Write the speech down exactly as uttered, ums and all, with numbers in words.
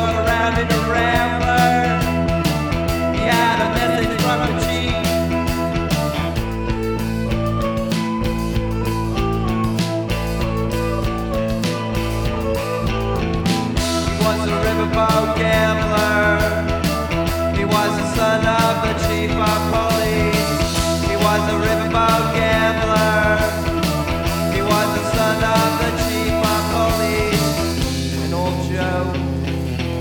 drove around in a rambler. He had a message from the chief. He was a riverboat gambler. He was the son